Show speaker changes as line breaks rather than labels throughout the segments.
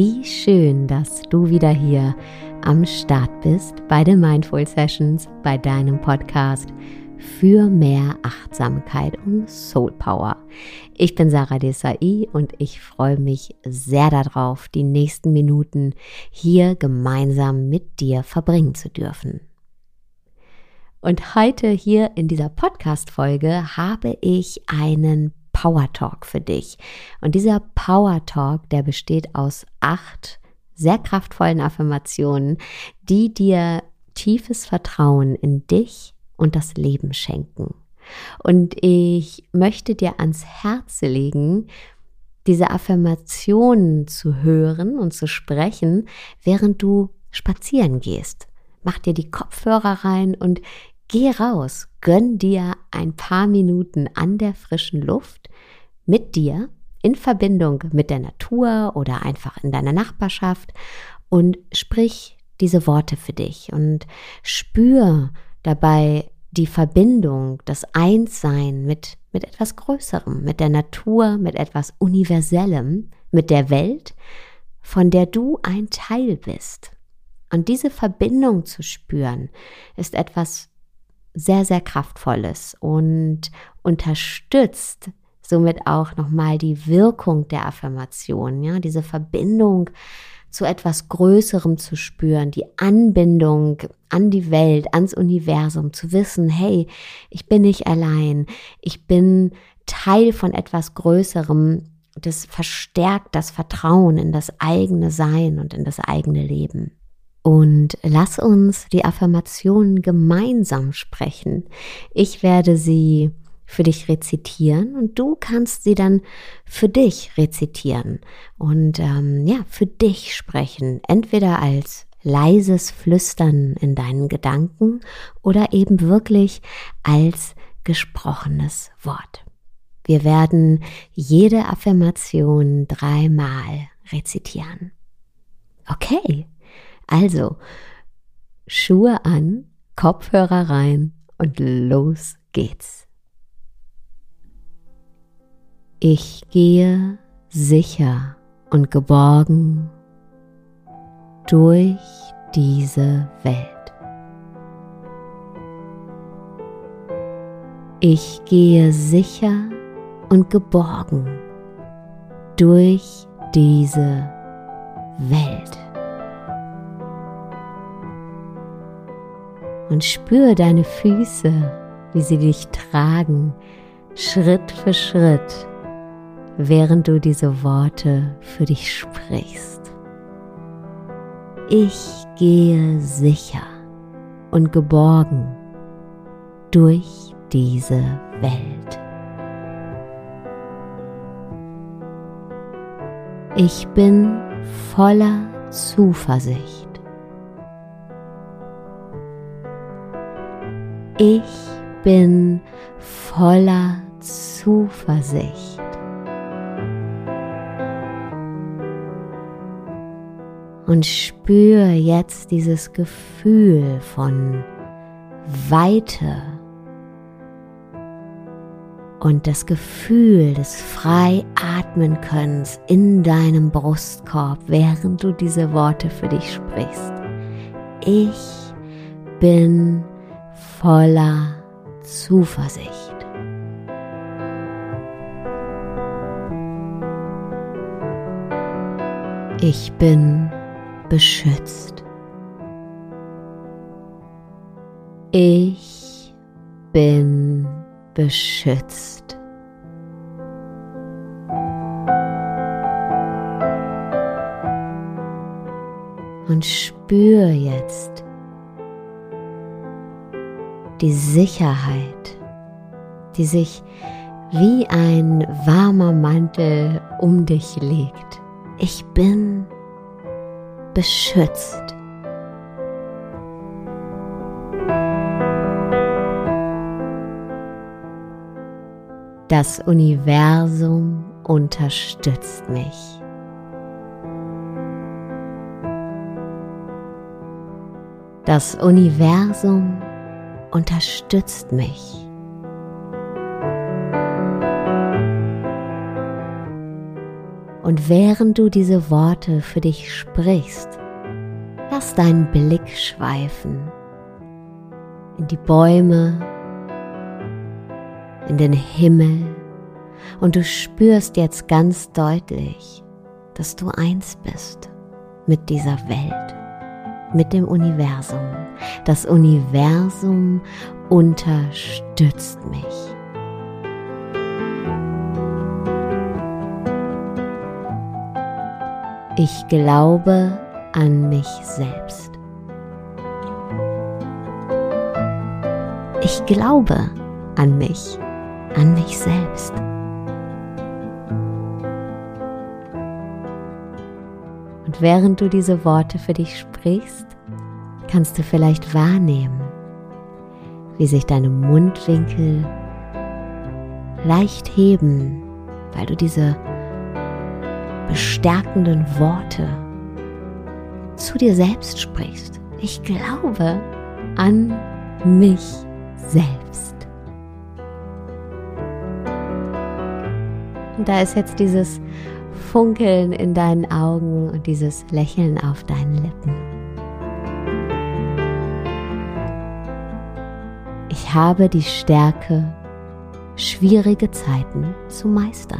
Wie schön, dass du wieder hier am Start bist bei den Mindful Sessions, bei deinem Podcast für mehr Achtsamkeit und Soul Power. Ich bin Sarah Desai und ich freue mich sehr darauf, die nächsten Minuten hier gemeinsam mit dir verbringen zu dürfen. Und heute hier in dieser Podcast-Folge habe ich einen Power Talk für dich. Und dieser Power Talk, der besteht aus 8 sehr kraftvollen Affirmationen, die dir tiefes Vertrauen in dich und das Leben schenken. Und ich möchte dir ans Herz legen, diese Affirmationen zu hören und zu sprechen, während du spazieren gehst. Mach dir die Kopfhörer rein und geh raus. Gönn dir ein paar Minuten an der frischen Luft mit dir in Verbindung mit der Natur oder einfach in deiner Nachbarschaft und sprich diese Worte für dich und spür dabei die Verbindung, das Einssein mit etwas Größerem, mit der Natur, mit etwas Universellem, mit der Welt, von der du ein Teil bist. Und diese Verbindung zu spüren, ist etwas sehr, sehr Kraftvolles und unterstützt somit auch nochmal die Wirkung der Affirmation, ja, diese Verbindung zu etwas Größerem zu spüren, die Anbindung an die Welt, ans Universum, zu wissen, hey, ich bin nicht allein, ich bin Teil von etwas Größerem, das verstärkt das Vertrauen in das eigene Sein und in das eigene Leben. Und lass uns die Affirmationen gemeinsam sprechen. Ich werde sie für dich rezitieren und du kannst sie dann für dich rezitieren und für dich sprechen, entweder als leises Flüstern in deinen Gedanken oder eben wirklich als gesprochenes Wort. Wir werden jede Affirmation 3-mal rezitieren. Okay, also Schuhe an, Kopfhörer rein und los geht's. Ich gehe sicher und geborgen durch diese Welt. Ich gehe sicher und geborgen durch diese Welt. Und spür deine Füße, wie sie dich tragen, Schritt für Schritt, während du diese Worte für dich sprichst. Ich gehe sicher und geborgen durch diese Welt. Ich bin voller Zuversicht. Ich bin voller Zuversicht. Und spür jetzt dieses Gefühl von Weite und das Gefühl des frei atmen Könnens in deinem Brustkorb, während du diese Worte für dich sprichst. Ich bin voller Zuversicht. Ich bin beschützt. Ich bin beschützt. Und spür jetzt die Sicherheit, die sich wie ein warmer Mantel um dich legt. Ich bin beschützt. Das Universum unterstützt mich. Das Universum unterstützt mich. Und während du diese Worte für dich sprichst, lass deinen Blick schweifen in die Bäume, in den Himmel, und du spürst jetzt ganz deutlich, dass du eins bist mit dieser Welt, mit dem Universum. Das Universum unterstützt mich. Ich glaube an mich selbst. Ich glaube an mich selbst. Und während du diese Worte für dich sprichst, kannst du vielleicht wahrnehmen, wie sich deine Mundwinkel leicht heben, weil du diese bestärkenden Worte zu dir selbst sprichst. Ich glaube an mich selbst. Und da ist jetzt dieses Funkeln in deinen Augen und dieses Lächeln auf deinen Lippen. Ich habe die Stärke, schwierige Zeiten zu meistern.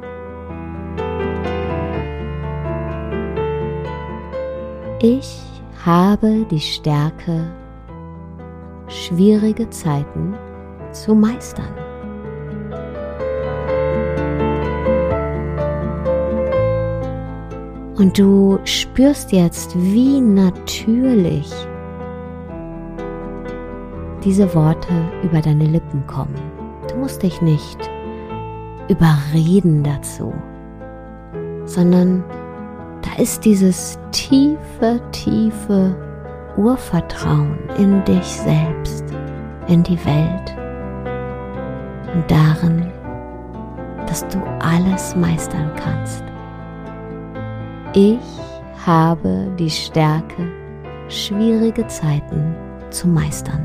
Ich habe die Stärke, schwierige Zeiten zu meistern. Und du spürst jetzt, wie natürlich diese Worte über deine Lippen kommen. Du musst dich nicht überreden dazu, sondern da ist dieses tiefe Urvertrauen in dich selbst, in die Welt und darin, dass du alles meistern kannst. Ich habe die Stärke, schwierige Zeiten zu meistern.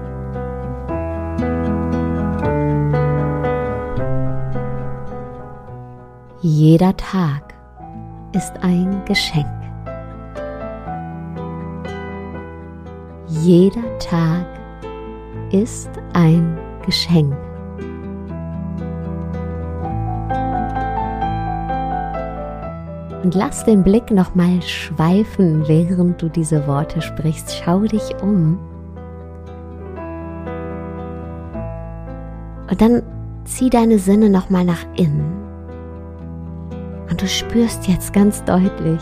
Jeder Tag ist ein Geschenk. Jeder Tag ist ein Geschenk. Und lass den Blick nochmal schweifen, während du diese Worte sprichst. Schau dich um. Und dann zieh deine Sinne nochmal nach innen. Und du spürst jetzt ganz deutlich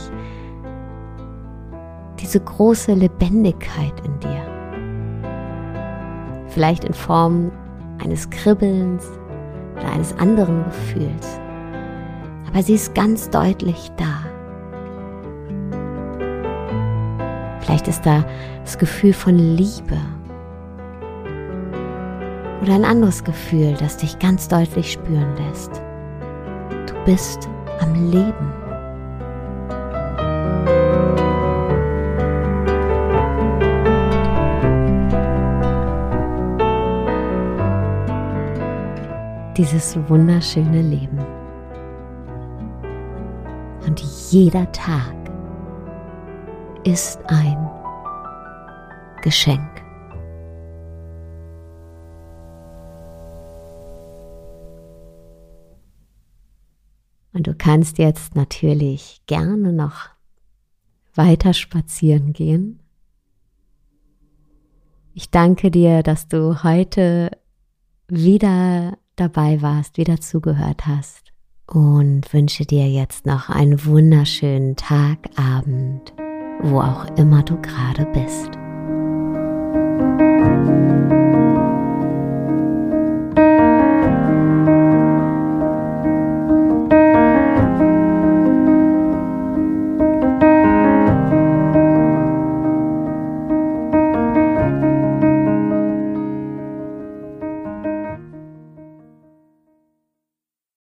diese große Lebendigkeit in dir. Vielleicht in Form eines Kribbelns oder eines anderen Gefühls. Aber sie ist ganz deutlich da. Vielleicht ist da das Gefühl von Liebe oder ein anderes Gefühl, das dich ganz deutlich spüren lässt. Du bist am Leben. Dieses wunderschöne Leben. Und jeder Tag ist ein Geschenk. Und du kannst jetzt natürlich gerne noch weiter spazieren gehen. Ich danke dir, dass du heute wieder dabei warst, wieder zugehört hast. Und wünsche dir jetzt noch einen wunderschönen Tag, Abend, wo auch immer du gerade bist.